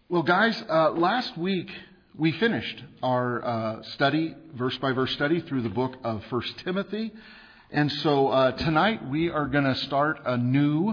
Well, guys, last week we finished our study, verse by verse study through the book of 1 Timothy. And so tonight we are going to start a new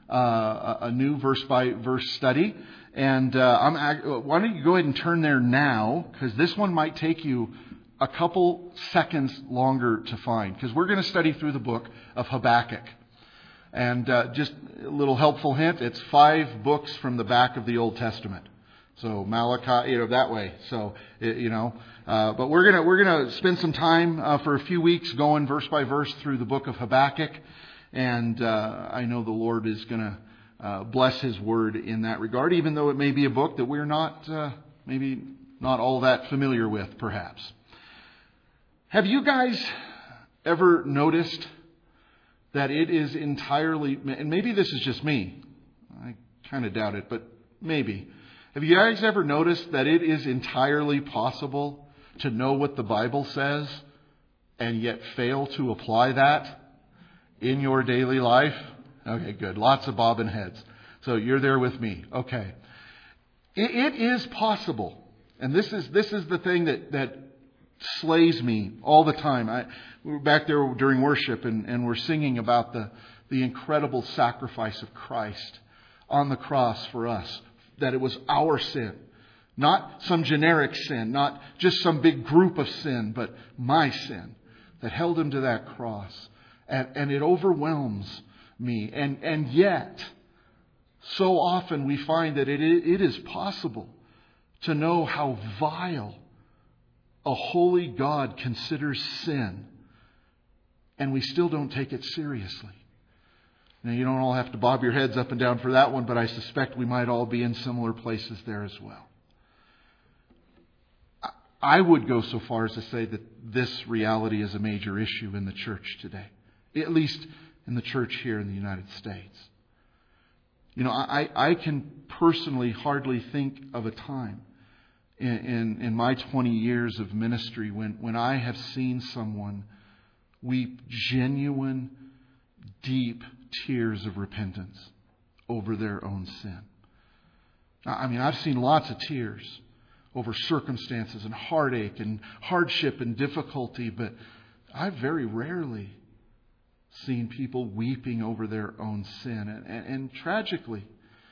verse by verse study. And why don't you go ahead and turn there now, because this one might take you a couple seconds longer to find, because we're going to study through the book of Habakkuk. And just a little helpful hint, it's 5 books from the back of the Old Testament. So Malachi, that way. So, but we're gonna spend some time for a few weeks going verse by verse through the book of Habakkuk. And I know the Lord is going to bless His Word in that regard, even though it may be a book that we're not, maybe not all that familiar with, perhaps. Have you guys ever noticed that it is entirely, and maybe this is just me, I kind of doubt it, but maybe. Have you guys ever noticed that it is entirely possible to know what the Bible says and yet fail to apply that in your daily life? Okay, good. Lots of bobbing heads. So you're there with me. Okay. It is possible. And this is the thing that slays me all the time. We were back there during worship and we're singing about the incredible sacrifice of Christ on the cross for us. That it was our sin, not some generic sin, not just some big group of sin, but my sin that held Him to that cross. And it overwhelms me. And yet, so often we find that it is possible to know how vile a holy God considers sin, and we still don't take it seriously. Now, you don't all have to bob your heads up and down for that one, but I suspect we might all be in similar places there as well. I would go so far as to say that this reality is a major issue in the church today, at least in the church here in the United States. I can personally hardly think of a time in my 20 years of ministry when I have seen someone weep genuine, deep tears of repentance over their own sin. I mean, I've seen lots of tears over circumstances and heartache and hardship and difficulty, but I've very rarely seen people weeping over their own sin. And tragically,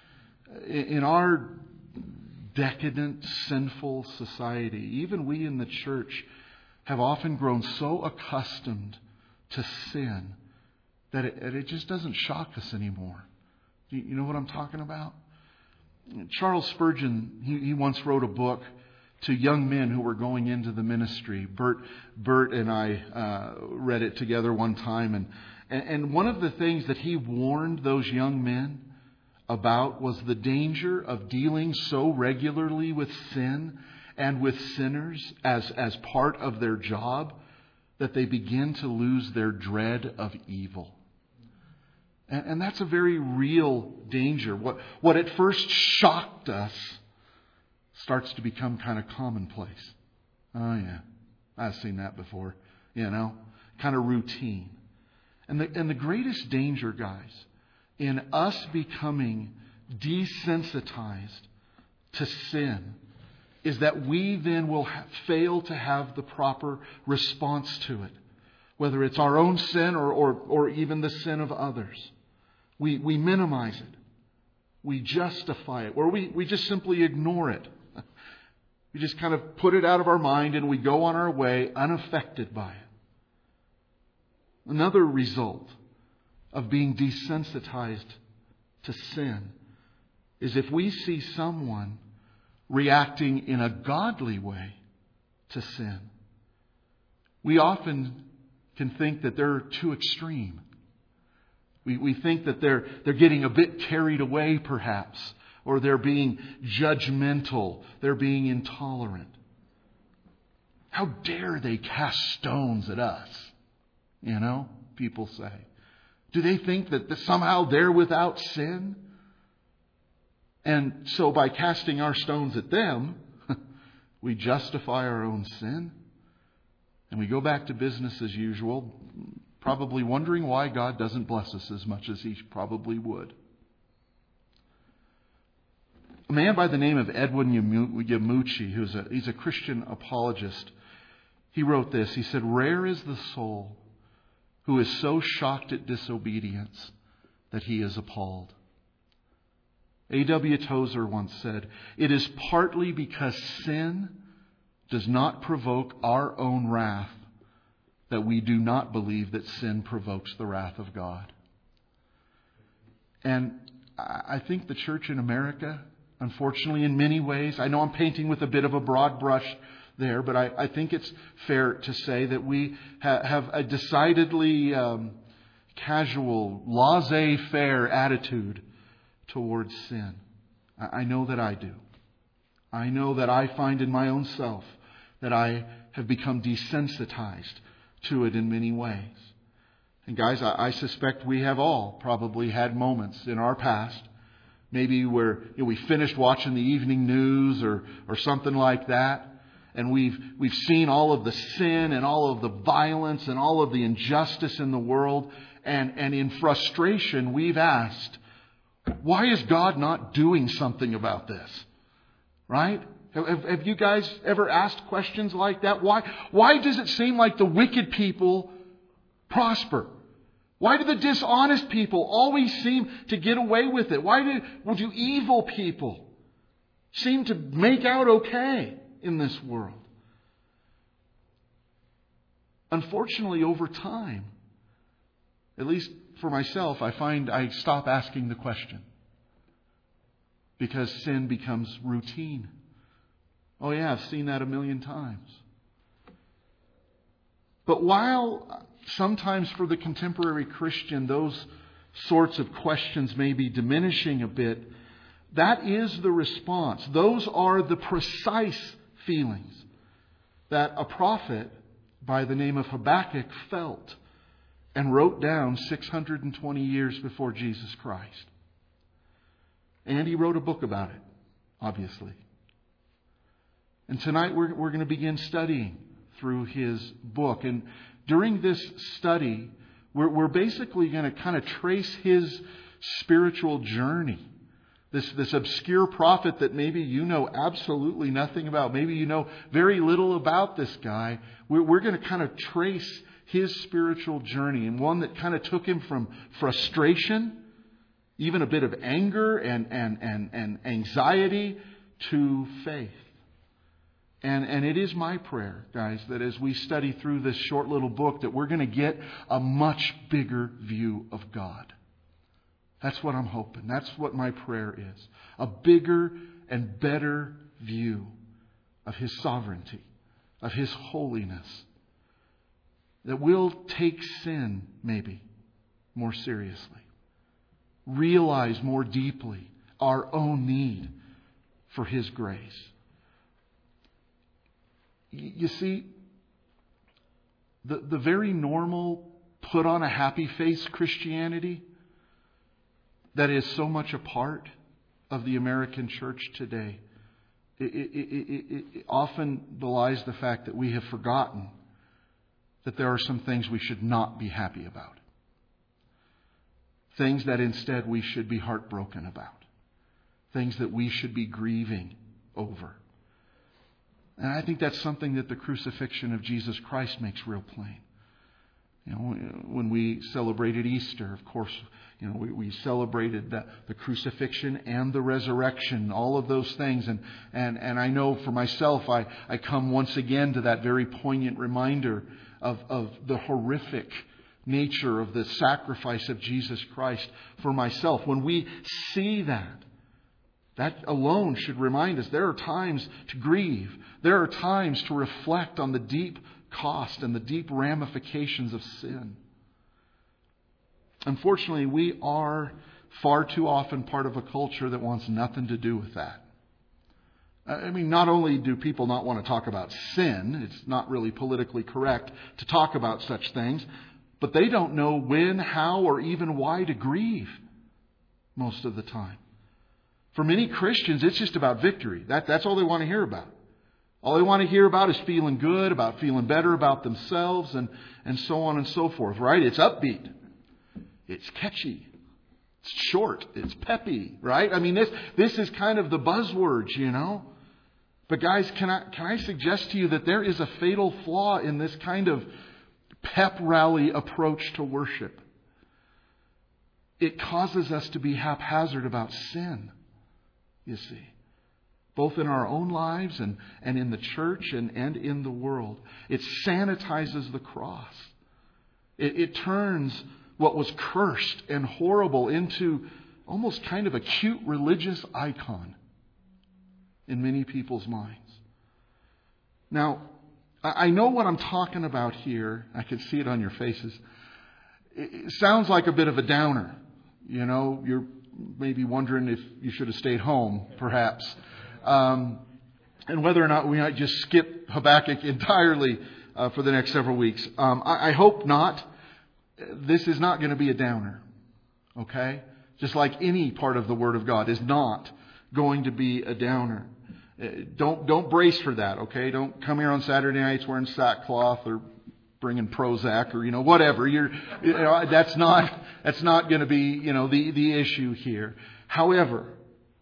in our decadent, sinful society, even we in the church have often grown so accustomed to sin that it just doesn't shock us anymore. You know what I'm talking about? Charles Spurgeon, he once wrote a book to young men who were going into the ministry. Bert and I read it together one time. And one of the things that he warned those young men about was the danger of dealing so regularly with sin and with sinners as part of their job that they begin to lose their dread of evil. And that's a very real danger. What at first shocked us starts to become kind of commonplace. Oh yeah, I've seen that before. Kind of routine. And the greatest danger, guys, in us becoming desensitized to sin is that we then will fail to have the proper response to it. Whether it's our own sin or even the sin of others. We minimize it. We justify it. Or we just simply ignore it. We just kind of put it out of our mind and we go on our way unaffected by it. Another result of being desensitized to sin is if we see someone reacting in a godly way to sin, we often can think that they're too extreme. We think that they're getting a bit carried away, perhaps, or they're being judgmental, they're being intolerant. How dare they cast stones at us? People say. Do they think that somehow they're without sin? And so by casting our stones at them, we justify our own sin. And we go back to business as usual, probably wondering why God doesn't bless us as much as He probably would. A man by the name of Edwin Yamuchi, he's a Christian apologist, he wrote this. He said, "Rare is the soul who is so shocked at disobedience that he is appalled." A.W. Tozer once said, "It is partly because sin does not provoke our own wrath that we do not believe that sin provokes the wrath of God." And I think the church in America, unfortunately, in many ways, I know I'm painting with a bit of a broad brush there, but I think it's fair to say that we have a decidedly casual, laissez-faire attitude towards sin. I know that I do. I know that I find in my own self that I have become desensitized to it in many ways. And guys, I suspect we have all probably had moments in our past, maybe where we finished watching the evening news or something like that, and we've seen all of the sin and all of the violence and all of the injustice in the world, and in frustration we've asked, why is God not doing something about this? Right? Have you guys ever asked questions like that? Why does it seem like the wicked people prosper? Why do the dishonest people always seem to get away with it? Why do evil people seem to make out okay in this world? Unfortunately, over time, at least for myself, I find I stop asking the question because sin becomes routine. Oh yeah, I've seen that a million times. But while sometimes for the contemporary Christian those sorts of questions may be diminishing a bit, that is the response. Those are the precise feelings that a prophet by the name of Habakkuk felt and wrote down 620 years before Jesus Christ. And he wrote a book about it, obviously. And tonight we're going to begin studying through his book. And during this study, we're basically going to kind of trace his spiritual journey. This obscure prophet that maybe you know absolutely nothing about. Maybe you know very little about this guy. We're going to kind of trace his spiritual journey, and one that kind of took him from frustration, even a bit of anger and anxiety, to faith. And it is my prayer, guys, that as we study through this short little book, that we're going to get a much bigger view of God. That's what I'm hoping. That's what my prayer is. A bigger and better view of His sovereignty, of His holiness. That we'll take sin, maybe, more seriously. Realize more deeply our own need for His grace. You see, the very normal put on a happy face Christianity that is so much a part of the American church today, it often belies the fact that we have forgotten that there are some things we should not be happy about. Things that instead we should be heartbroken about. Things that we should be grieving over. And I think that's something that the crucifixion of Jesus Christ makes real plain. You know, when we celebrated Easter, of course, you know, we celebrated the crucifixion and the resurrection, all of those things. And I know for myself, I come once again to that very poignant reminder of the horrific nature of the sacrifice of Jesus Christ for myself. When we see that alone should remind us there are times to grieve. There are times to reflect on the deep cost and the deep ramifications of sin. Unfortunately, we are far too often part of a culture that wants nothing to do with that. I mean, not only do people not want to talk about sin, it's not really politically correct to talk about such things, but they don't know when, how, or even why to grieve most of the time. For many Christians, it's just about victory. That's all they want to hear about. All they want to hear about is feeling good, about feeling better about themselves, and so on and so forth, right? It's upbeat. It's catchy. It's short. It's peppy, right? I mean, this is kind of the buzzwords, you know. But guys, can I suggest to you that there is a fatal flaw in this kind of pep rally approach to worship? It causes us to be haphazard about sin, you see. Both in our own lives and in the church and in the world. It sanitizes the cross. It turns what was cursed and horrible into almost kind of a cute religious icon in many people's minds. Now, I know what I'm talking about here. I can see it on your faces. It sounds like a bit of a downer. You know, you're maybe wondering if you should have stayed home, perhaps. And whether or not we might just skip Habakkuk entirely for the next several weeks. I hope not. This is not going to be a downer. Okay? Just like any part of the Word of God is not going to be a downer. Don't brace for that, okay? Don't come here on Saturday nights wearing sackcloth or bringing Prozac or whatever. That's not going to be the issue here. However,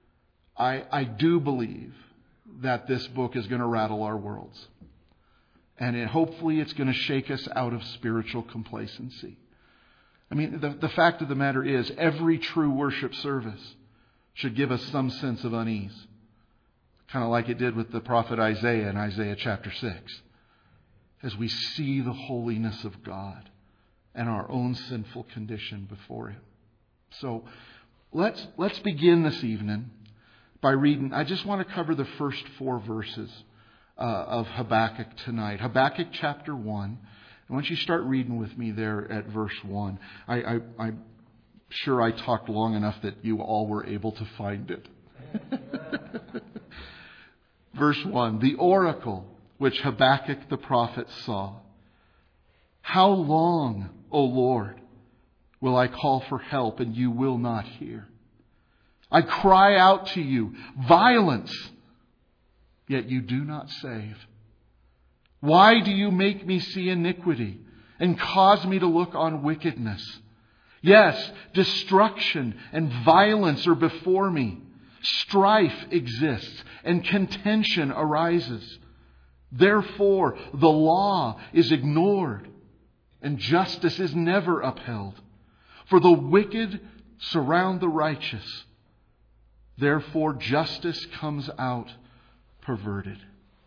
I do believe that this book is going to rattle our worlds, and hopefully it's going to shake us out of spiritual complacency. I mean, the fact of the matter is, every true worship service should give us some sense of unease. Kind of like it did with the prophet Isaiah in Isaiah chapter 6. As we see the holiness of God and our own sinful condition before Him. So let's begin this evening by reading. I just want to cover the first 4 verses of Habakkuk tonight. Habakkuk chapter 1. And once you start reading with me there at verse 1, I'm sure I talked long enough that you all were able to find it. Verse 1, the oracle which Habakkuk the prophet saw. How long, O Lord, will I call for help and you will not hear? I cry out to you, violence, yet you do not save. Why do you make me see iniquity and cause me to look on wickedness? Yes, destruction and violence are before me. Strife exists and contention arises. Therefore, the law is ignored and justice is never upheld. For the wicked surround the righteous. Therefore, justice comes out perverted.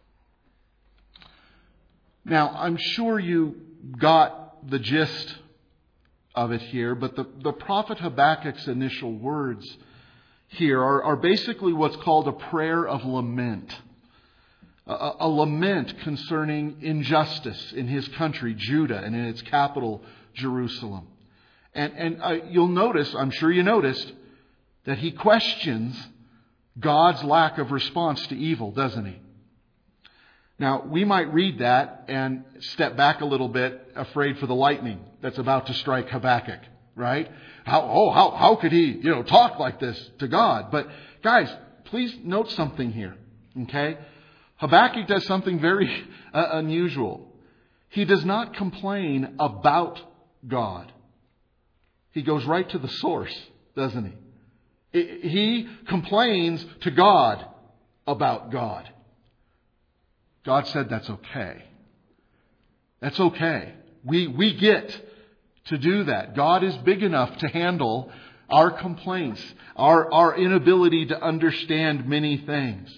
Now, I'm sure you got the gist of it here, but the prophet Habakkuk's initial words here are basically what's called a prayer of lament. A lament concerning injustice in his country, Judah, and in its capital, Jerusalem. And you'll notice, I'm sure you noticed, that he questions God's lack of response to evil, doesn't he? Now, we might read that and step back a little bit, afraid for the lightning that's about to strike Habakkuk, right? How could he, talk like this to God? But guys, please note something here, okay? Habakkuk does something very unusual. He does not complain about God. He goes right to the source, doesn't he? He complains to God about God. God said that's okay. That's okay. We get to do that. God is big enough to handle our complaints, our inability to understand many things.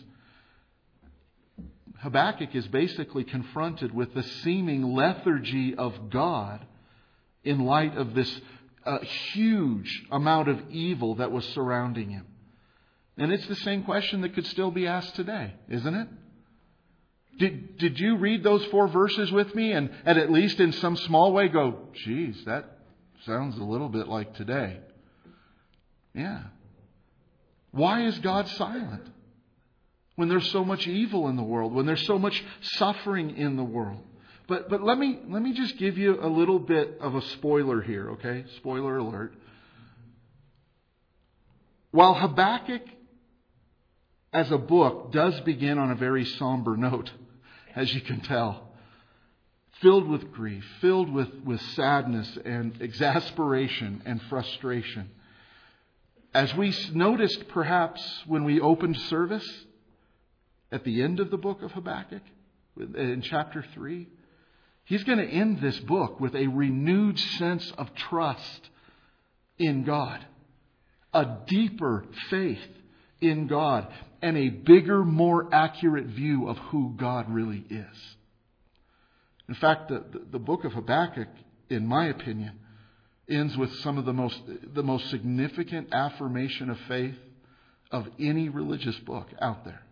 Habakkuk is basically confronted with the seeming lethargy of God in light of this huge amount of evil that was surrounding him. And it's the same question that could still be asked today, isn't it? Did you read those 4 verses with me and at least in some small way go, geez, that sounds a little bit like today? Yeah. Why is God silent when there's so much evil in the world, when there's so much suffering in the world? But let me just give you a little bit of a spoiler here, okay? Spoiler alert. While Habakkuk as a book does begin on a very somber note, as you can tell, filled with grief, filled with sadness and exasperation and frustration, As we noticed perhaps when we opened service at the end of the book of Habakkuk, in chapter 3, he's going to end this book with a renewed sense of trust in God, a deeper faith in God, and a bigger, more accurate view of who God really is. In fact, the book of Habakkuk, in my opinion, ends with some of the most significant affirmation of faith of any religious book out there.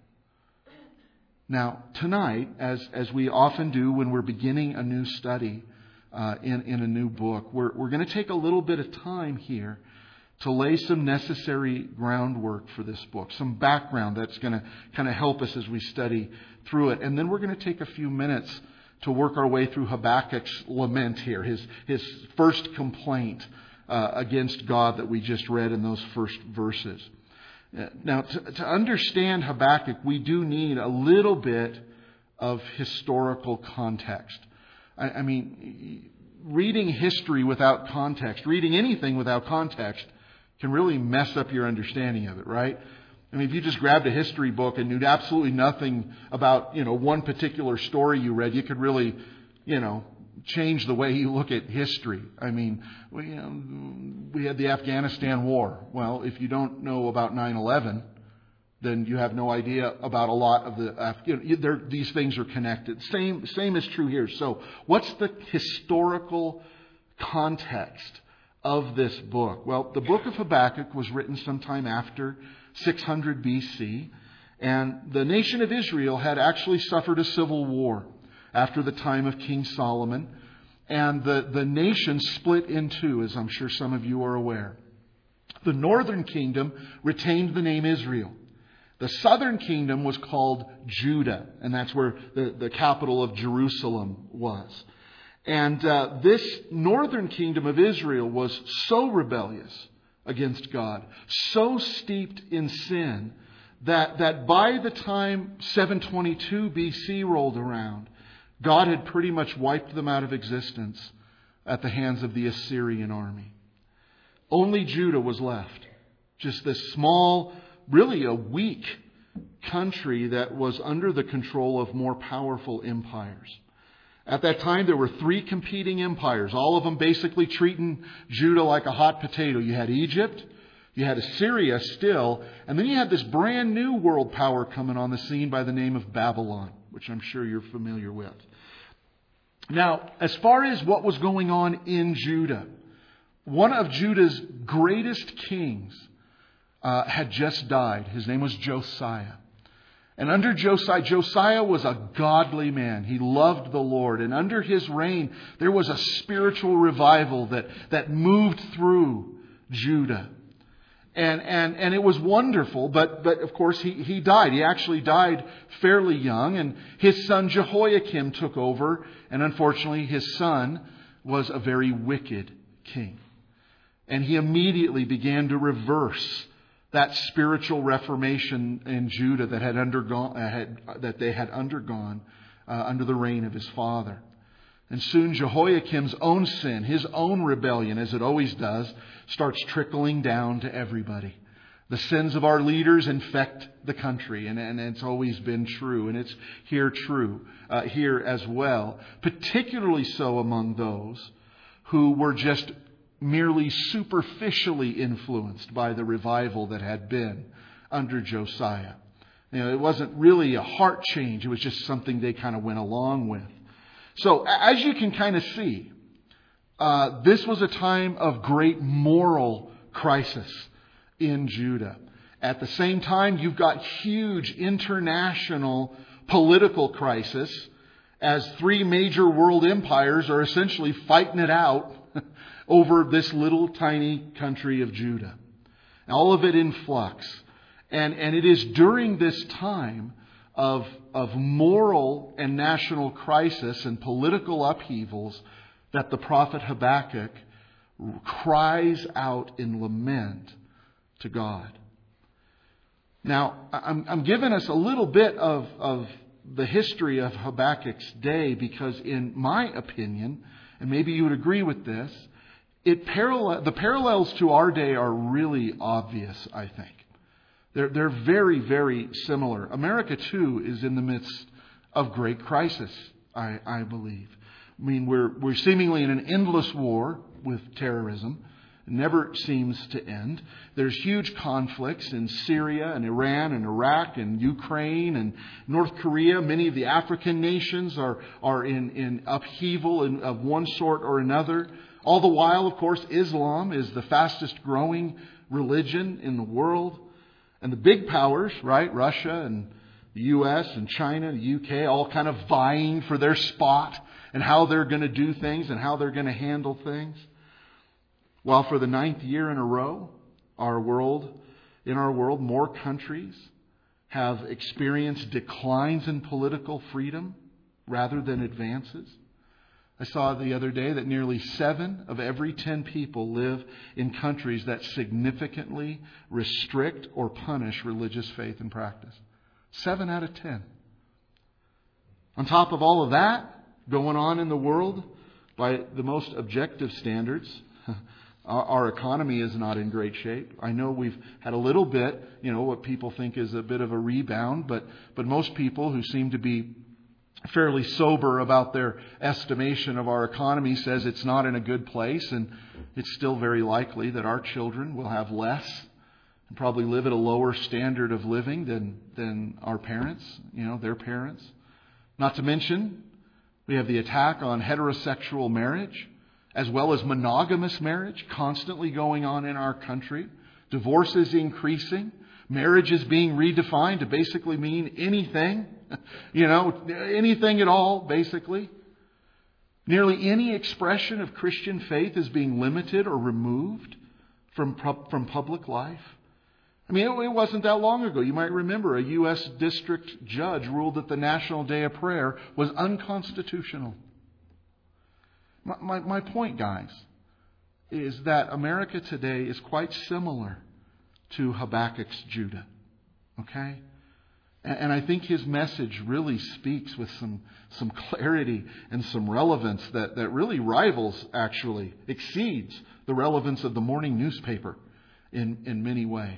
Now, tonight, as we often do when we're beginning a new study in a new book, we're going to take a little bit of time here to lay some necessary groundwork for this book, some background that's going to kind of help us as we study through it. And then we're going to take a few minutes to work our way through Habakkuk's lament here, his first complaint against God that we just read in those first verses. Now, to understand Habakkuk, we do need a little bit of historical context. I mean, reading history without context, reading anything without context, can really mess up your understanding of it, right? I mean, if you just grabbed a history book and knew absolutely nothing about, one particular story you read, you could really, change the way you look at history. I mean, we had the Afghanistan War. Well, if you don't know about 9/11, then you have no idea about a lot of the these things are connected. Same is true here. So, what's the historical context of this book? Well, the book of Habakkuk was written sometime after 600 BC, and the nation of Israel had actually suffered a civil war after the time of King Solomon, and the nation split in two, as I'm sure some of you are aware. The northern kingdom retained the name Israel. The southern kingdom was called Judah, and that's where the capital of Jerusalem was. And this northern kingdom of Israel was so rebellious against God, so steeped in sin, that by the time 722 BC rolled around, God had pretty much wiped them out of existence at the hands of the Assyrian army. Only Judah was left. Just this small, really a weak country that was under the control of more powerful empires. At that time, there were three competing empires, all of them basically treating Judah like a hot potato. You had Egypt, you had Assyria still, and then you had this brand new world power coming on the scene by the name of Babylon, which I'm sure you're familiar with. Now, as far as what was going on in Judah, one of Judah's greatest kings had just died. His name was Josiah. And under Josiah was a godly man. He loved the Lord. And under his reign, there was a spiritual revival that moved through Judah. And it was wonderful, but of course he died. He actually died fairly young, and his son Jehoiakim took over, and unfortunately his son was a very wicked king. And he immediately began to reverse that spiritual reformation in Judah that they had undergone under the reign of his father. And soon Jehoiakim's own sin, his own rebellion, as it always does, starts trickling down to everybody. The sins of our leaders infect the country, and it's always been true, and it's here as well. Particularly so among those who were just merely superficially influenced by the revival that had been under Josiah. It wasn't really a heart change. It was just something they kind of went along with. So, as you can kind of see, this was a time of great moral crisis in Judah. At the same time, you've got huge international political crisis as three major world empires are essentially fighting it out over this little tiny country of Judah. All of it in flux. And it is during this time of moral and national crisis and political upheavals that the prophet Habakkuk cries out in lament to God. Now, I'm giving us a little bit of the history of Habakkuk's day because in my opinion, and maybe you would agree with this, The parallels to our day are really obvious, I think. They're very, very similar. America, too, is in the midst of great crisis, I believe. I mean, we're seemingly in an endless war with terrorism. It never seems to end. There's huge conflicts in Syria and Iran and Iraq and Ukraine and North Korea. Many of the African nations are in upheaval of one sort or another. All the while, of course, Islam is the fastest growing religion in the world. And the big powers, right, Russia and the U.S. and China and the U.K., all kind of vying for their spot and how they're going to do things and how they're going to handle things. While for the 9th year in a row, in our world, more countries have experienced declines in political freedom rather than advances. I saw the other day that nearly 7 of every 10 people live in countries that significantly restrict or punish religious faith and practice. 7 out of 10. On top of all of that going on in the world, by the most objective standards, our economy is not in great shape. I know we've had a little bit, what people think is a bit of a rebound, but most people who seem to be fairly sober about their estimation of our economy says it's not in a good place, and it's still very likely that our children will have less and probably live at a lower standard of living than our parents, their parents. Not to mention, we have the attack on heterosexual marriage, as well as monogamous marriage constantly going on in our country. Divorce is increasing. Marriage is being redefined to basically mean anything, anything at all, basically. Nearly any expression of Christian faith is being limited or removed from public life. I mean, it wasn't that long ago. You might remember a U.S. district judge ruled that the National Day of Prayer was unconstitutional. My point, guys, is that America today is quite similar to Habakkuk's Judah. Okay? And I think his message really speaks with some clarity and some relevance that really exceeds the relevance of the morning newspaper in many ways.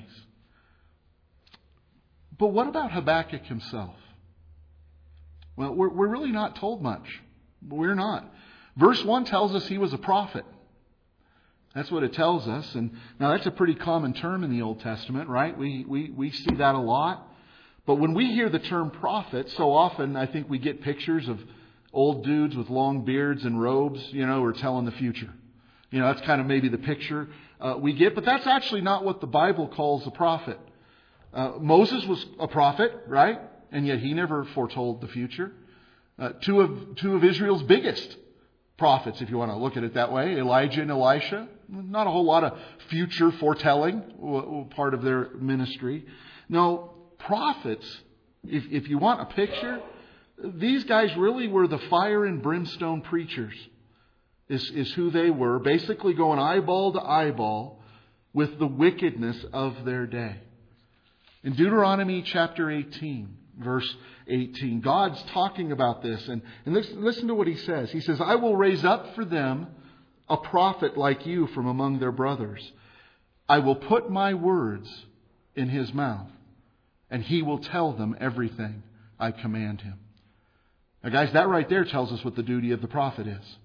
But what about Habakkuk himself? Well, we're really not told much. We're not. Verse 1 tells us he was a prophet. That's what it tells us. And now that's a pretty common term in the Old Testament, right? We see that a lot. But when we hear the term prophet, so often I think we get pictures of old dudes with long beards and robes, who are telling the future. That's kind of maybe the picture we get. But that's actually not what the Bible calls a prophet. Moses was a prophet, right? And yet he never foretold the future. Two of Israel's biggest prophets, if you want to look at it that way, Elijah and Elisha. Not a whole lot of future foretelling, part of their ministry. No, prophets, if you want a picture, these guys really were the fire and brimstone preachers, is who they were, basically going eyeball to eyeball with the wickedness of their day. In Deuteronomy chapter 18, verse 18, God's talking about this, and listen to what He says. He says, I will raise up for them a prophet like you from among their brothers. I will put my words in his mouth, and he will tell them everything I command him. Now guys, that right there tells us what the duty of the prophet is.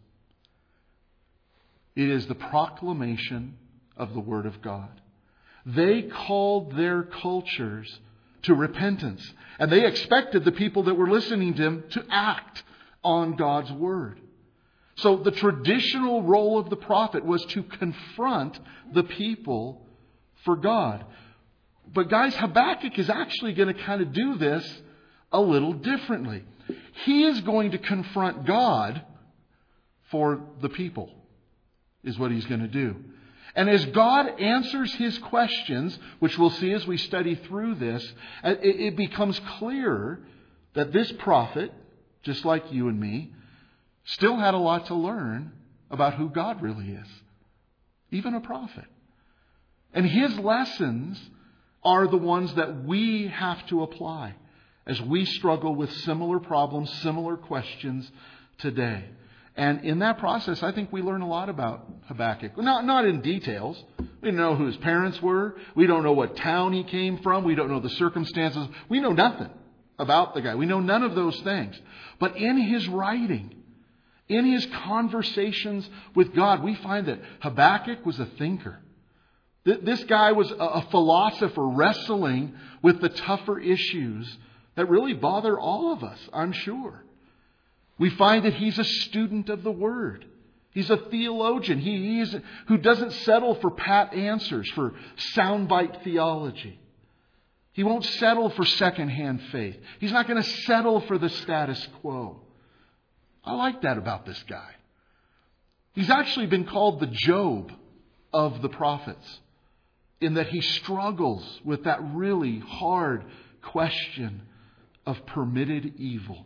It is the proclamation of the Word of God. They called their cultures to repentance, and they expected the people that were listening to them to act on God's Word. So the traditional role of the prophet was to confront the people for God. But guys, Habakkuk is actually going to kind of do this a little differently. He is going to confront God for the people, is what he's going to do. And as God answers his questions, which we'll see as we study through this, it becomes clearer that this prophet, just like you and me, still had a lot to learn about who God really is. Even a prophet. And his lessons are the ones that we have to apply as we struggle with similar problems, similar questions today. And in that process, I think we learn a lot about Habakkuk. Not in details. We don't know who his parents were. We don't know what town he came from. We don't know the circumstances. We know nothing about the guy. We know none of those things. But in his writing, in his conversations with God, we find that Habakkuk was a thinker. This guy was a philosopher wrestling with the tougher issues that really bother all of us, I'm sure. We find that he's a student of the Word. He's a theologian. He's who doesn't settle for pat answers, for soundbite theology. He won't settle for secondhand faith. He's not going to settle for the status quo. I like that about this guy. He's actually been called the Job of the prophets, in that he struggles with that really hard question of permitted evil.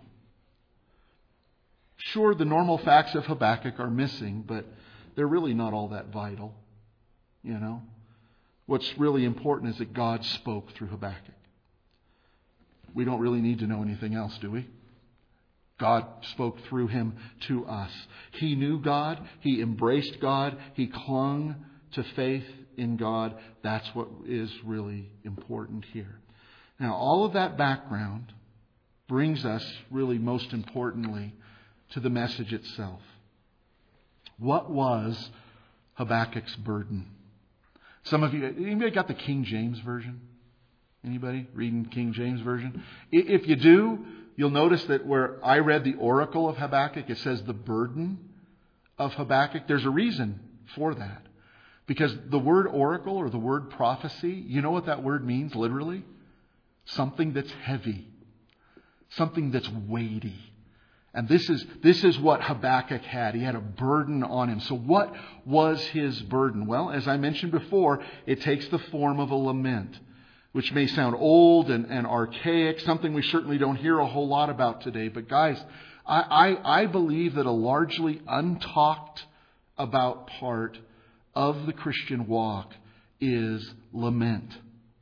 Sure, the normal facts of Habakkuk are missing, but they're really not all that vital. You know? What's really important is that God spoke through Habakkuk. We don't really need to know anything else, do we? God spoke through him to us. He knew God. He embraced God. He clung to faith in God. That's what is really important here. Now, all of that background brings us, really most importantly, to the message itself. What was Habakkuk's burden? Some of you, anybody got the King James Version? Anybody reading King James Version? If you do, you'll notice that where I read the oracle of Habakkuk, it says the burden of Habakkuk. There's a reason for that. Because the word oracle or the word prophecy, you know what that word means literally? Something that's heavy. Something that's weighty. And this is what Habakkuk had. He had a burden on him. So what was his burden? Well, as I mentioned before, it takes the form of a lament, which may sound old and archaic, something we certainly don't hear a whole lot about today. But guys, I believe that a largely untalked about part of the Christian walk is lament.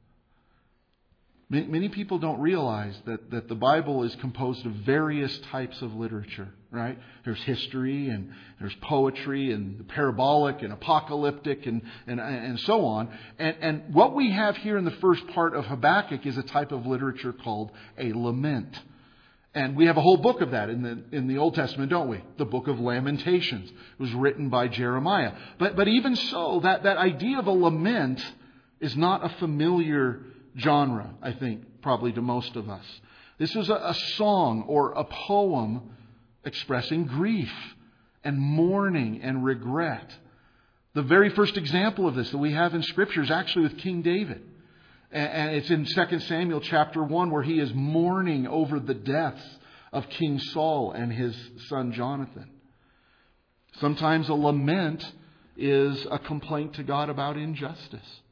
Many people don't realize that the Bible is composed of various types of literature, right? There's history and there's poetry and parabolic and apocalyptic and so on. And what we have here in the first part of Habakkuk is a type of literature called a lament. And we have a whole book of that in the Old Testament, don't we? The book of Lamentations. It was written by Jeremiah. But even so, that idea of a lament is not a familiar genre, I think, probably to most of us. This is a song or a poem expressing grief and mourning and regret. The very first example of this that we have in Scripture is actually with King David. And it's in 2 Samuel chapter 1 where he is mourning over the deaths of King Saul and his son Jonathan. Sometimes a lament is a complaint to God about injustice.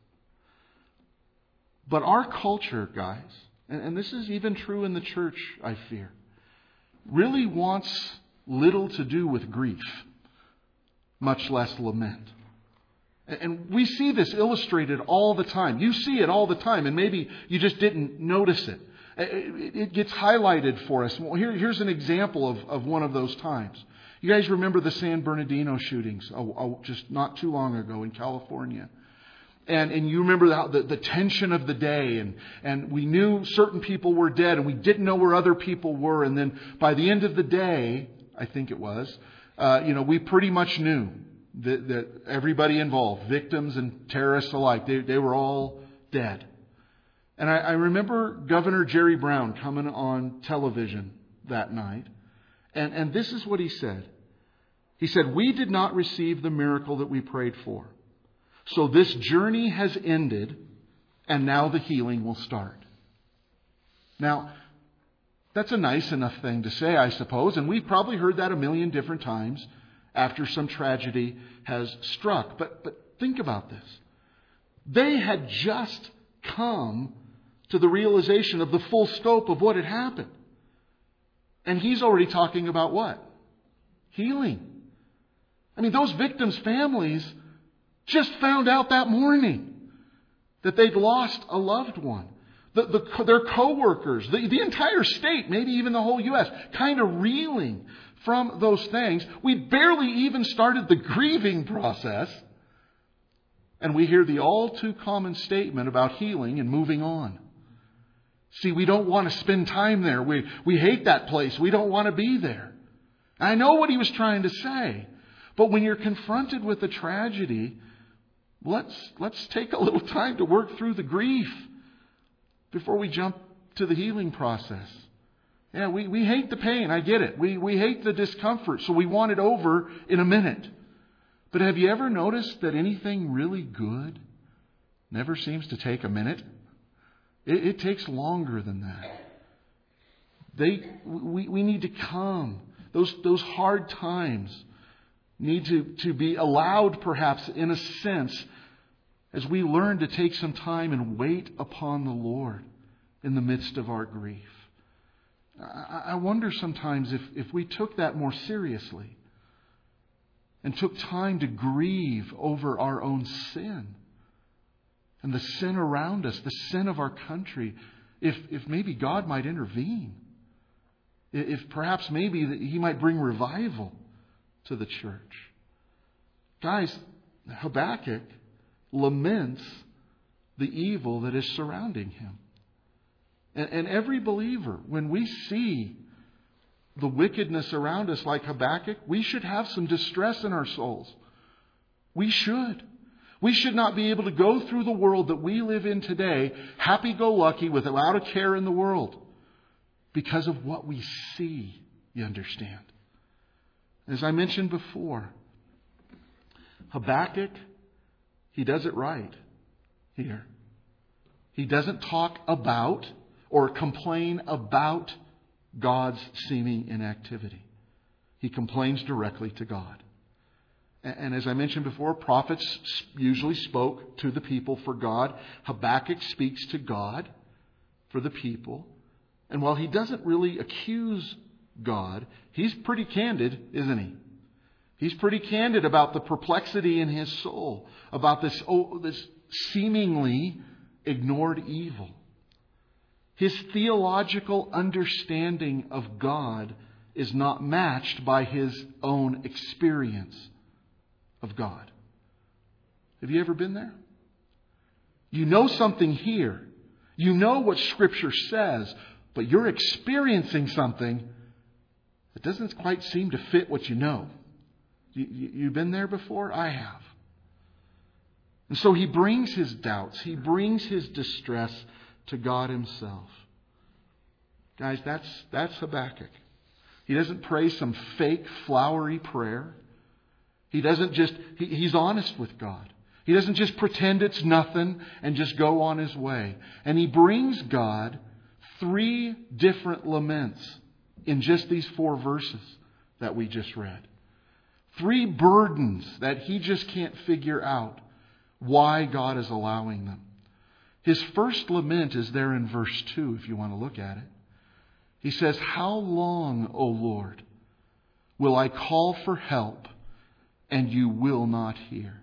But our culture, guys, and this is even true in the church, I fear, really wants little to do with grief, much less lament. And we see this illustrated all the time. You see it all the time, and maybe you just didn't notice it. It gets highlighted for us. Well, here's an example of one of those times. You guys remember the San Bernardino shootings just not too long ago in California. And you remember the tension of the day, and we knew certain people were dead, and we didn't know where other people were. And then by the end of the day, I think it was, we pretty much knew that everybody involved, victims and terrorists alike, they were all dead. And I remember Governor Jerry Brown coming on television that night, and this is what he said. He said, "We did not receive the miracle that we prayed for. So this journey has ended, and now the healing will start." Now, that's a nice enough thing to say, I suppose, and we've probably heard that a million different times after some tragedy has struck. But think about this. They had just come to the realization of the full scope of what had happened. And he's already talking about what? Healing. I mean, those victims' families just found out that morning that they'd lost a loved one. their co-workers, the entire state, maybe even the whole U.S., kind of reeling from those things. We barely even started the grieving process. And we hear the all too common statement about healing and moving on. See, we don't want to spend time there. We hate that place. We don't want to be there. I know what he was trying to say. But when you're confronted with a tragedy, let's take a little time to work through the grief before we jump to the healing process. Yeah, we hate the pain. I get it. We hate the discomfort. So we want it over in a minute. But have you ever noticed that anything really good never seems to take a minute? It takes longer than that. We need to come. Those hard times need to be allowed, perhaps, in a sense, as we learn to take some time and wait upon the Lord in the midst of our grief. I wonder sometimes if we took that more seriously and took time to grieve over our own sin and the sin around us, the sin of our country, if maybe God might intervene, if perhaps maybe He might bring revival to the church. Guys, Habakkuk laments the evil that is surrounding him. And every believer, when we see the wickedness around us like Habakkuk, we should have some distress in our souls. We should. We should not be able to go through the world that we live in today happy-go-lucky without a care in the world because of what we see, you understand. As I mentioned before, Habakkuk, he does it right here. He doesn't talk about or complain about God's seeming inactivity. He complains directly to God. And as I mentioned before, prophets usually spoke to the people for God. Habakkuk speaks to God for the people. And while he doesn't really accuse God, he's pretty candid, isn't he? He's pretty candid about the perplexity in his soul, about this seemingly ignored evil. His theological understanding of God is not matched by his own experience of God. Have you ever been there? You know something here. You know what Scripture says, but you're experiencing something that doesn't quite seem to fit what you know. You've been there before? I have. And so he brings his doubts. He brings his distress to God Himself. Guys, that's Habakkuk. He doesn't pray some fake, flowery prayer. He doesn't just, he's honest with God. He doesn't just pretend it's nothing and just go on his way. And he brings God 3 different laments in just these 4 verses that we just read. 3 burdens that he just can't figure out why God is allowing them. His first lament is there in verse 2, if you want to look at it. He says, "How long, O Lord, will I call for help, and you will not hear?"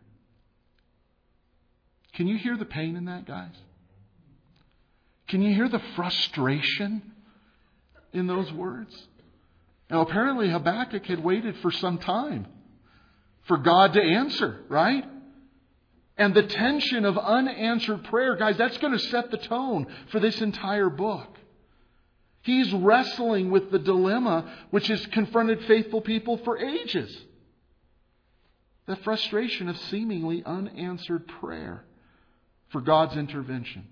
Can you hear the pain in that, guys? Can you hear the frustration in those words? Now, apparently Habakkuk had waited for some time for God to answer, right? And the tension of unanswered prayer, guys, that's going to set the tone for this entire book. He's wrestling with the dilemma which has confronted faithful people for ages. The frustration of seemingly unanswered prayer for God's intervention.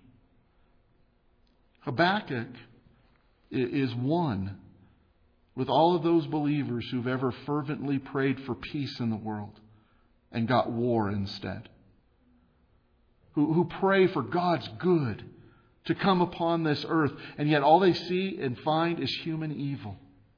Habakkuk is one with all of those believers who've ever fervently prayed for peace in the world and got war instead. Who pray for God's good to come upon this earth, and yet all they see and find is human evil.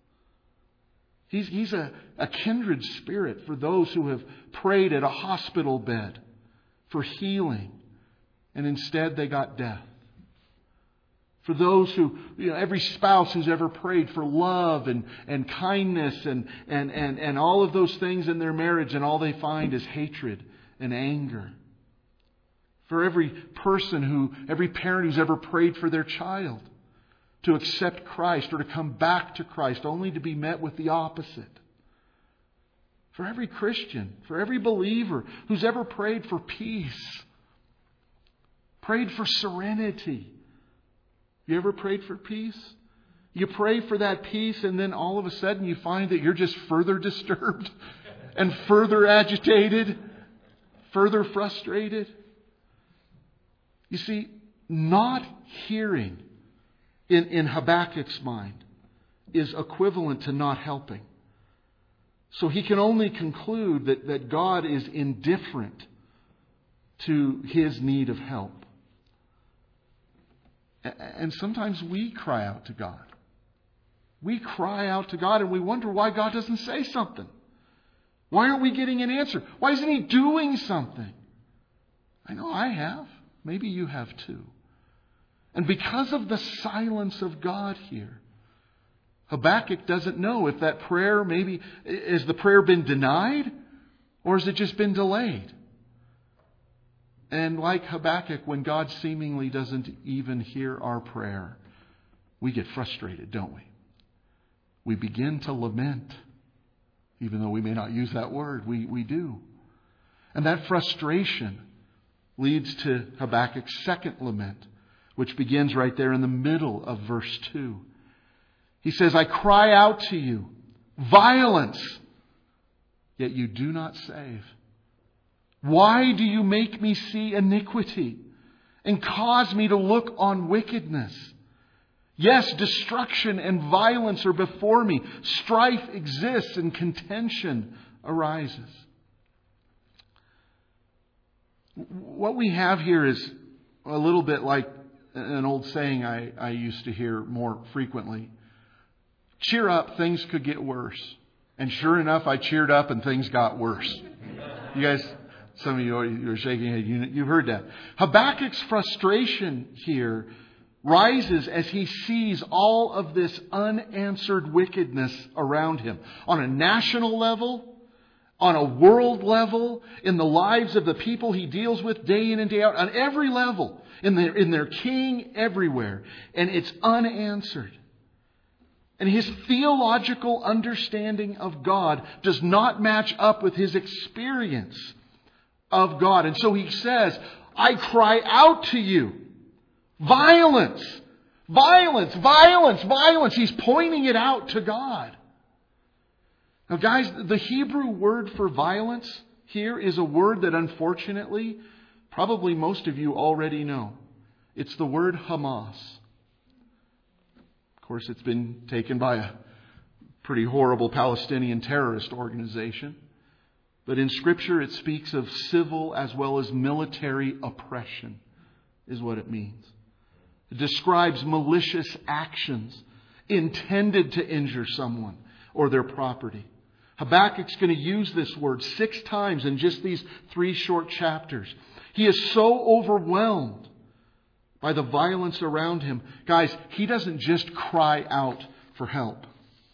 He's a kindred spirit for those who have prayed at a hospital bed for healing, and instead they got death. For those who, every spouse who's ever prayed for love and kindness and all of those things in their marriage, and all they find is hatred and anger. For every parent who's ever prayed for their child to accept Christ or to come back to Christ only to be met with the opposite. For every Christian, for every believer who's ever prayed for peace, prayed for serenity. You ever prayed for peace? You pray for that peace and then all of a sudden you find that you're just further disturbed and further agitated, further frustrated. You see, not hearing in Habakkuk's mind is equivalent to not helping. So he can only conclude that God is indifferent to his need of help. And sometimes we cry out to God. We cry out to God and we wonder why God doesn't say something. Why aren't we getting an answer? Why isn't He doing something? I know I have. Maybe you have too. And because of the silence of God here, Habakkuk doesn't know if that prayer, maybe, has the prayer been denied or has it just been delayed? And like Habakkuk, when God seemingly doesn't even hear our prayer, we get frustrated, don't we? We begin to lament. Even though we may not use that word, we do. And that frustration leads to Habakkuk's second lament, which begins right there in the middle of verse 2. He says, I cry out to you, violence, yet you do not save. Why do you make me see iniquity and cause me to look on wickedness? Yes, destruction and violence are before me. Strife exists and contention arises. What we have here is a little bit like an old saying I used to hear more frequently. Cheer up, things could get worse. And sure enough, I cheered up and things got worse. You guys, some of you are shaking your head. You've heard that. Habakkuk's frustration here rises as he sees all of this unanswered wickedness around him. On a national level, on a world level, in the lives of the people he deals with day in and day out, on every level, in their king, everywhere. And it's unanswered. And his theological understanding of God does not match up with his experience of God. And so he says, I cry out to you. Violence, violence, violence, violence. He's pointing it out to God. Now guys, the Hebrew word for violence here is a word that unfortunately, probably most of you already know. It's the word Hamas. Of course, it's been taken by a pretty horrible Palestinian terrorist organization. But in Scripture, it speaks of civil as well as military oppression, is what it means. It describes malicious actions intended to injure someone or their property. Habakkuk's going to use this word 6 times in just these 3 short chapters. He is so overwhelmed by the violence around him. Guys, he doesn't just cry out for help.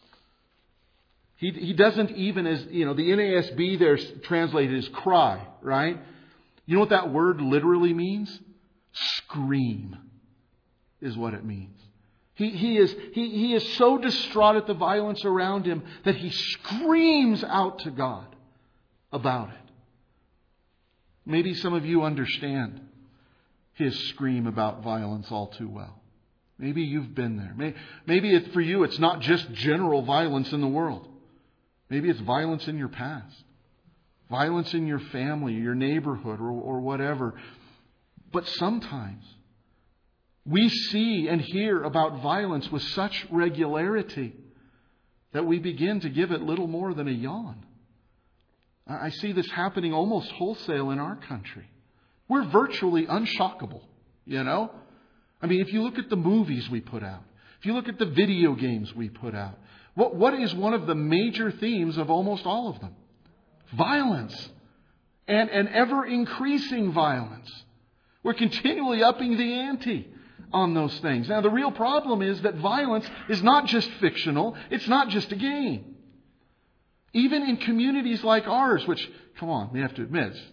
He doesn't even, as the NASB there translated as cry, right? You know what that word literally means? Scream is what it means. He is so distraught at the violence around him that he screams out to God about it. Maybe some of you understand his scream about violence all too well. Maybe you've been there. Maybe for you it's not just general violence in the world. Maybe it's violence in your past. Violence in your family, your neighborhood, or whatever. But sometimes we see and hear about violence with such regularity that we begin to give it little more than a yawn. I see this happening almost wholesale in our country. We're virtually unshockable, I mean, if you look at the movies we put out, if you look at the video games we put out, what is one of the major themes of almost all of them? Violence. And ever increasing violence. We're continually upping the ante on those things. Now, the real problem is that violence is not just fictional. It's not just a game. Even in communities like ours, which, come on, we have to admit,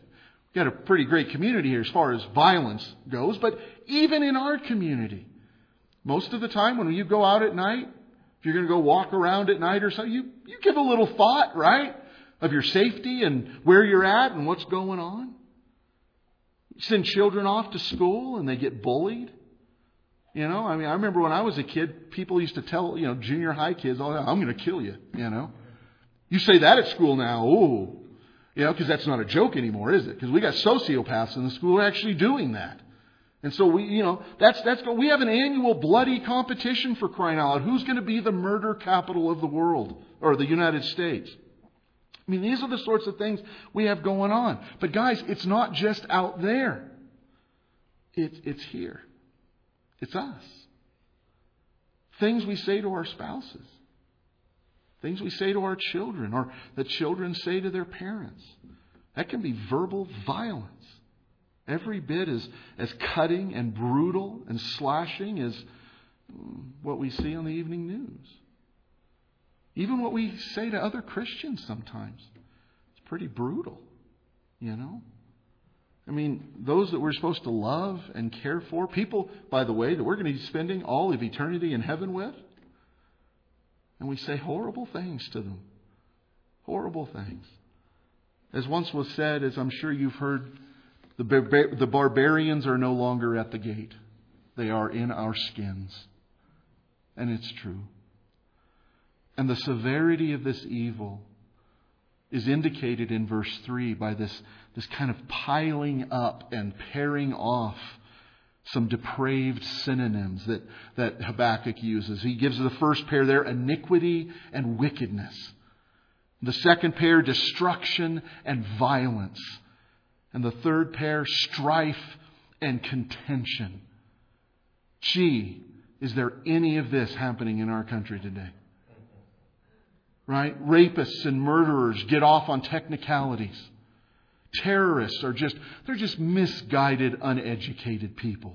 We've got a pretty great community here as far as violence goes, but even in our community, most of the time when you go out at night, if you're going to go walk around at night or something, you give a little thought, right, of your safety and where you're at and what's going on. You send children off to school and they get bullied. I remember when I was a kid, people used to tell, junior high kids, "Oh, I'm going to kill you," You say that at school now, ooh. Because that's not a joke anymore, is it? Because we got sociopaths in the school who are actually doing that. And so we have an annual bloody competition, for crying out loud. Who's going to be the murder capital of the world or the United States? These are the sorts of things we have going on. But guys, it's not just out there. It's here. It's us. Things we say to our spouses. Things we say to our children, or that children say to their parents. That can be verbal violence. Every bit as cutting and brutal and slashing as what we see on the evening news. Even what we say to other Christians sometimes. It's pretty brutal, those that we're supposed to love and care for, people, by the way, that we're going to be spending all of eternity in heaven with. And we say horrible things to them. Horrible things. As once was said, as I'm sure you've heard, the barbarians are no longer at the gate. They are in our skins. And it's true. And the severity of this evil is indicated in verse 3 by this kind of piling up and pairing off some depraved synonyms that Habakkuk uses. He gives the first pair there, iniquity and wickedness. The second pair, destruction and violence. And the third pair, strife and contention. Gee, is there any of this happening in our country today? Right? Rapists and murderers get off on technicalities. Terrorists they're just misguided, uneducated people.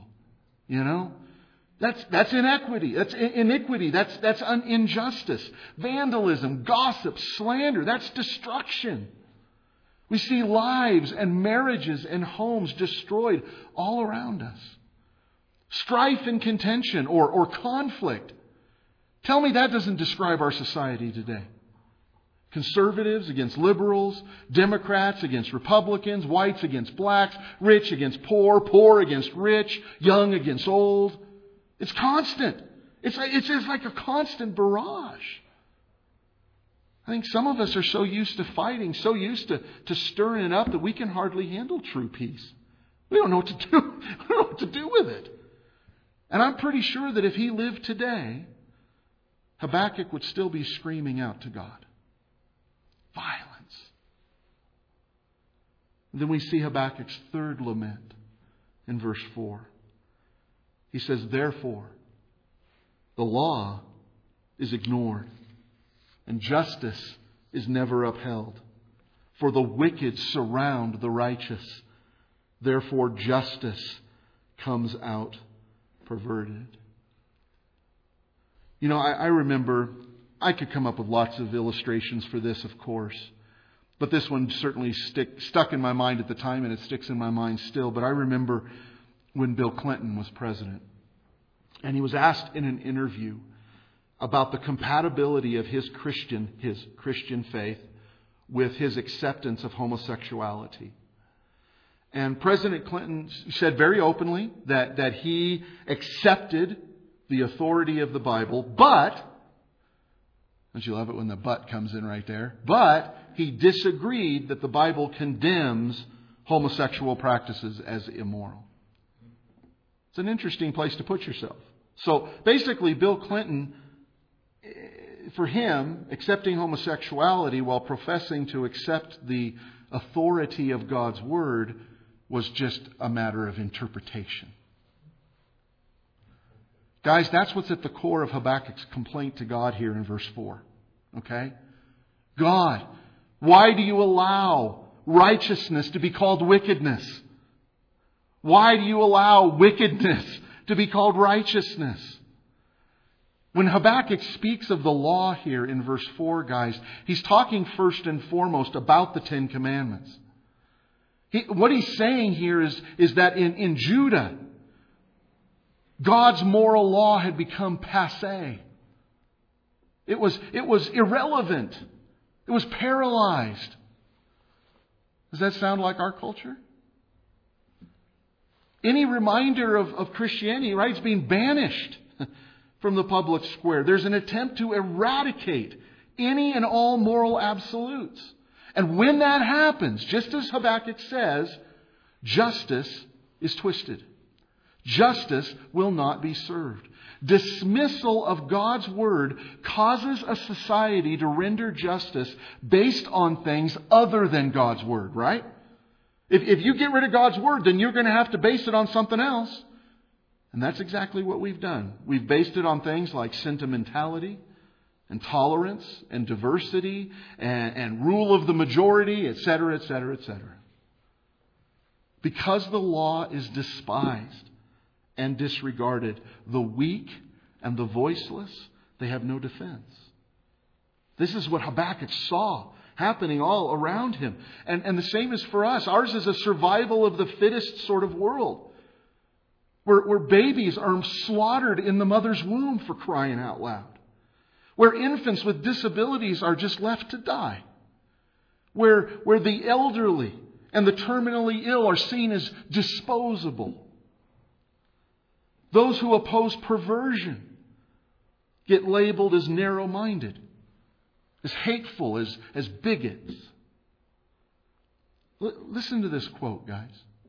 That's inequity. That's iniquity. That's injustice. Vandalism, gossip, slander. That's destruction. We see lives and marriages and homes destroyed all around us. Strife and contention or conflict. Tell me that doesn't describe our society today. Conservatives against liberals, Democrats against Republicans, whites against blacks, rich against poor, poor against rich, young against old. It's constant. It's just like a constant barrage. I think some of us are so used to fighting, so used to stirring it up that we can hardly handle true peace. We don't know what to do. We don't know what to do with it. And I'm pretty sure that if he lived today, Habakkuk would still be screaming out to God. Violence. And then we see Habakkuk's third lament in verse 4. He says, therefore, the law is ignored and justice is never upheld. For the wicked surround the righteous. Therefore, justice comes out perverted. I remember, I could come up with lots of illustrations for this, of course. But this one certainly stuck in my mind at the time, and it sticks in my mind still. But I remember when Bill Clinton was president. And he was asked in an interview about the compatibility of his Christian faith with his acceptance of homosexuality. And President Clinton said very openly that he accepted the authority of the Bible, but, don't you love it when the but comes in right there? But he disagreed that the Bible condemns homosexual practices as immoral. It's an interesting place to put yourself. So basically, Bill Clinton, for him, accepting homosexuality while professing to accept the authority of God's Word was just a matter of interpretation. Guys, that's what's at the core of Habakkuk's complaint to God here in verse 4. Okay? God, why do you allow righteousness to be called wickedness? Why do you allow wickedness to be called righteousness? When Habakkuk speaks of the law here in verse 4, guys, he's talking first and foremost about the Ten Commandments. What he's saying here is that in Judah, God's moral law had become passé. It was irrelevant. It was paralyzed. Does that sound like our culture? Any reminder of Christianity, right, is being banished from the public square. There's an attempt to eradicate any and all moral absolutes. And when that happens, just as Habakkuk says, justice is twisted. Justice will not be served. Dismissal of God's Word causes a society to render justice based on things other than God's Word, right? If you get rid of God's Word, then you're going to have to base it on something else. And that's exactly what we've done. We've based it on things like sentimentality and tolerance and diversity and rule of the majority, etc., etc., etc. Because the law is despised and disregarded, the weak and the voiceless, they have no defense. This is what Habakkuk saw happening all around him. And the same is for us. Ours is a survival of the fittest sort of world. Where babies are slaughtered in the mother's womb, for crying out loud. Where infants with disabilities are just left to die. Where the elderly and the terminally ill are seen as disposable. Those who oppose perversion get labeled as narrow-minded, as hateful, as bigots. Listen to this quote, guys.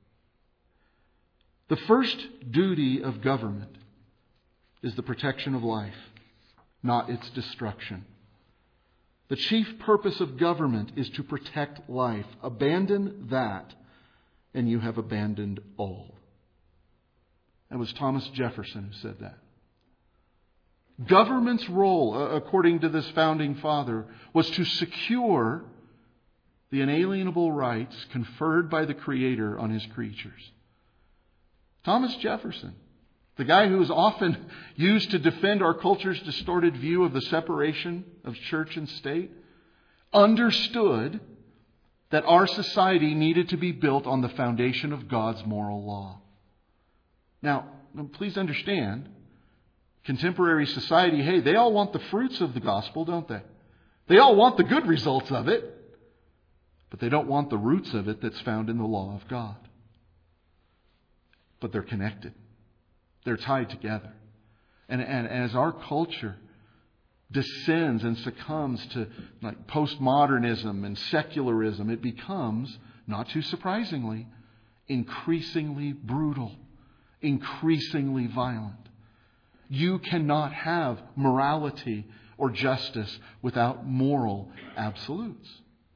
The first duty of government is the protection of life, not its destruction. The chief purpose of government is to protect life. Abandon that, and you have abandoned all. It was Thomas Jefferson who said that. Government's role, according to this founding father, was to secure the inalienable rights conferred by the Creator on His creatures. Thomas Jefferson, the guy who is often used to defend our culture's distorted view of the separation of church and state, understood that our society needed to be built on the foundation of God's moral law. Now, please understand, contemporary society, hey, they all want the fruits of the gospel, don't they? They all want the good results of it, but they don't want the roots of it that's found in the law of God. But they're connected. They're tied together. And as our culture descends and succumbs to like postmodernism and secularism, it becomes, not too surprisingly, increasingly brutal, increasingly violent. You cannot have morality or justice without moral absolutes.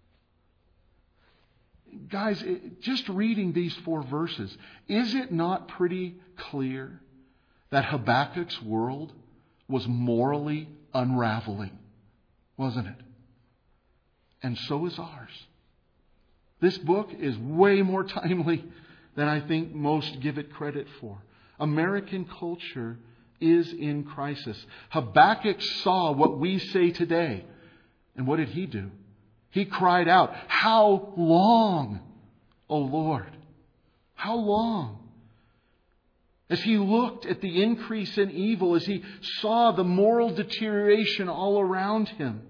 Guys, just reading these 4 verses, is it not pretty clear that Habakkuk's world was morally unraveling? Wasn't it? And so is ours. This book is way more timely than I think most give it credit for. American culture is in crisis. Habakkuk saw what we say today. And what did he do? He cried out, "How long, O Lord? How long?" As he looked at the increase in evil, as he saw the moral deterioration all around him,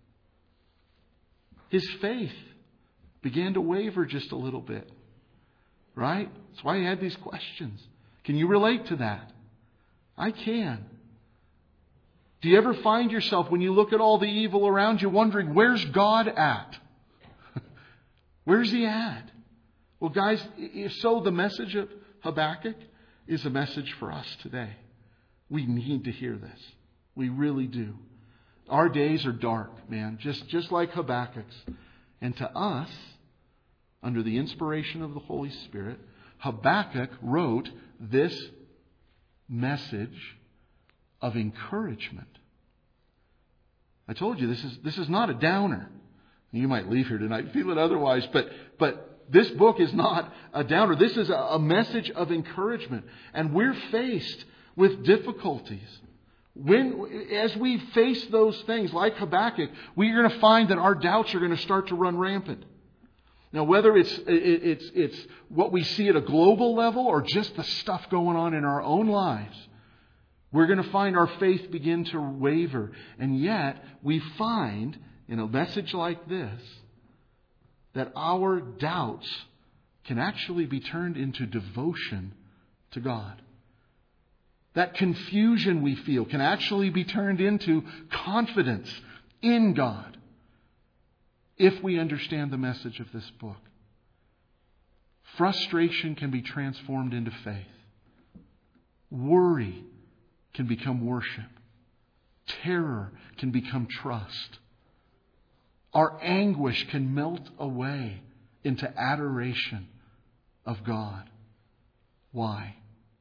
his faith began to waver just a little bit. Right? That's why he had these questions. Can you relate to that? I can. Do you ever find yourself, when you look at all the evil around you, wondering, where's God at? Where's He at? Well, guys, if so, the message of Habakkuk is a message for us today. We need to hear this. We really do. Our days are dark, man, just like Habakkuk's. And to us, under the inspiration of the Holy Spirit, Habakkuk wrote this message of encouragement. I told you this is not a downer. You might leave here tonight feeling otherwise, but this book is not a downer. This is a message of encouragement. And we're faced with difficulties. As we face those things, like Habakkuk, we're going to find that our doubts are going to start to run rampant. Now, whether it's what we see at a global level or just the stuff going on in our own lives, we're going to find our faith begin to waver. And yet, we find in a message like this that our doubts can actually be turned into devotion to God. That confusion we feel can actually be turned into confidence in God if we understand the message of this book. Frustration can be transformed into faith. Worry can become worship. Terror can become trust. Our anguish can melt away into adoration of God. Why?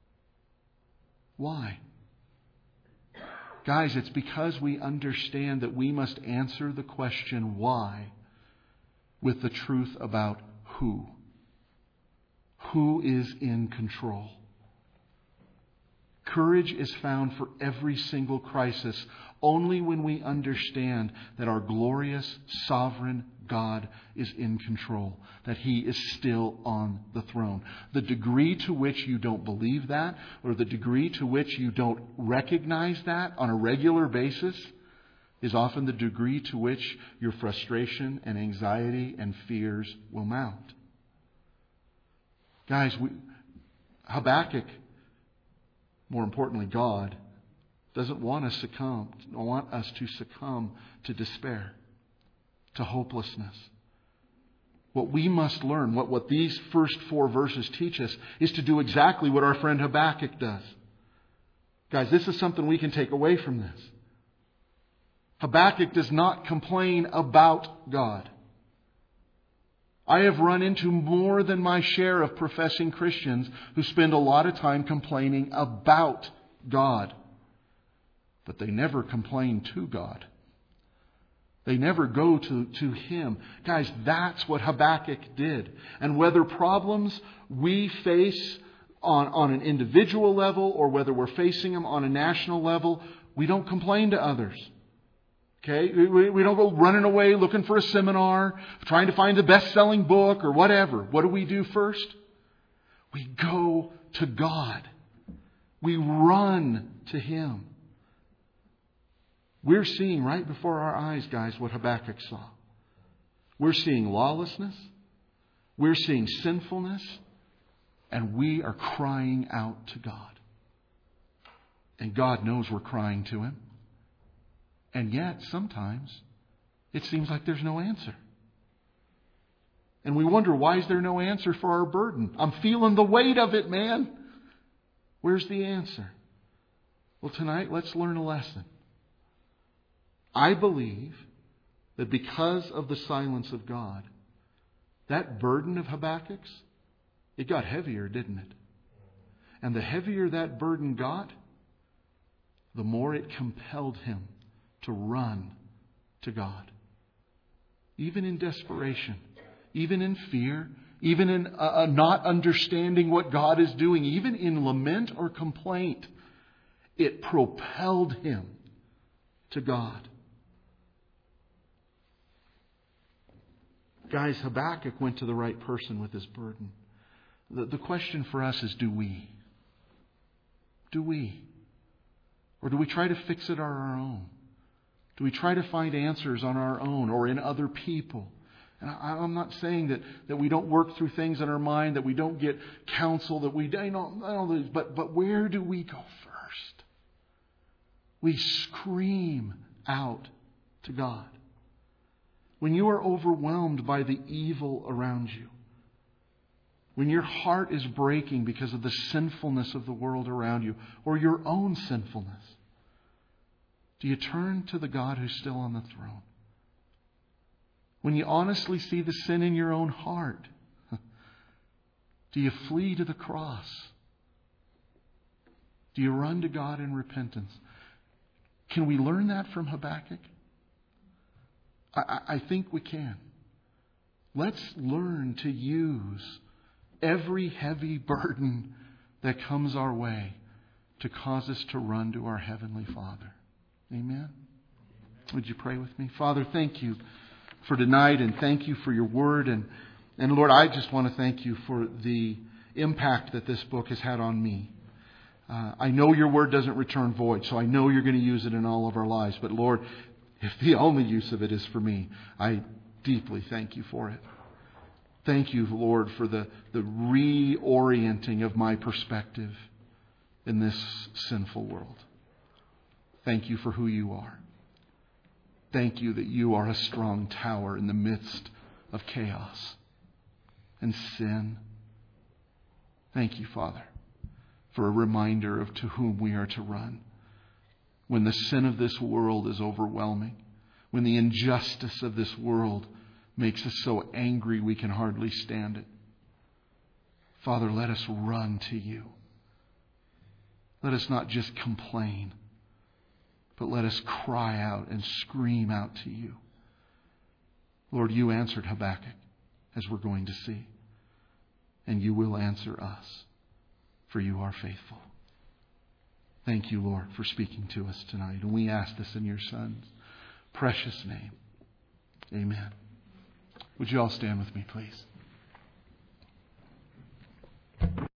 Why? Guys, it's because we understand that we must answer the question why with the truth about who. Who is in control? Courage is found for every single crisis only when we understand that our glorious, sovereign God is in control, that He is still on the throne. The degree to which you don't believe that, or the degree to which you don't recognize that on a regular basis, is often the degree to which your frustration and anxiety and fears will mount. Guys, Habakkuk, more importantly, God, doesn't want us to succumb to despair, to hopelessness. What we must learn, what these first 4 verses teach us, is to do exactly what our friend Habakkuk does. Guys, this is something we can take away from this. Habakkuk does not complain about God. I have run into more than my share of professing Christians who spend a lot of time complaining about God. But they never complain to God. They never go to Him. Guys, that's what Habakkuk did. And whether problems we face on an individual level or whether we're facing them on a national level, we don't complain to others. Okay? We don't go running away looking for a seminar, trying to find the best-selling book or whatever. What do we do first? We go to God. We run to Him. We're seeing right before our eyes, guys, what Habakkuk saw. We're seeing lawlessness. We're seeing sinfulness. And we are crying out to God. And God knows we're crying to Him. And yet, sometimes, it seems like there's no answer. And we wonder, why is there no answer for our burden? I'm feeling the weight of it, man. Where's the answer? Well, tonight, let's learn a lesson. I believe that because of the silence of God, that burden of Habakkuk's, it got heavier, didn't it? And the heavier that burden got, the more it compelled him to run to God. Even in desperation, even in fear, even in not understanding what God is doing, even in lament or complaint, it propelled him to God. Guys, Habakkuk went to the right person with his burden. The question for us is, do we? Do we? Or do we try to fix it on our own? Do we try to find answers on our own or in other people? And I'm not saying that we don't work through things in our mind, that we don't get counsel, that we don't, but where do we go first? We scream out to God. When you are overwhelmed by the evil around you, when your heart is breaking because of the sinfulness of the world around you or your own sinfulness, do you turn to the God who's still on the throne? When you honestly see the sin in your own heart, do you flee to the cross? Do you run to God in repentance? Can we learn that from Habakkuk? I think we can. Let's learn to use every heavy burden that comes our way to cause us to run to our Heavenly Father. Amen? Would you pray with me? Father, thank you for tonight, and thank you for your word. And And Lord, I just want to thank you for the impact that this book has had on me. I know your word doesn't return void, so I know you're going to use it in all of our lives. But Lord, if the only use of it is for me, I deeply thank you for it. Thank you, Lord, for the reorienting of my perspective in this sinful world. Thank you for who you are. Thank you that you are a strong tower in the midst of chaos and sin. Thank you, Father, for a reminder of to whom we are to run. When the sin of this world is overwhelming, when the injustice of this world makes us so angry we can hardly stand it. Father, let us run to you. Let us not just complain, but let us cry out and scream out to you. Lord, you answered Habakkuk, as we're going to see. And you will answer us, for you are faithful. Thank you, Lord, for speaking to us tonight. And we ask this in your Son's precious name. Amen. Would you all stand with me, please?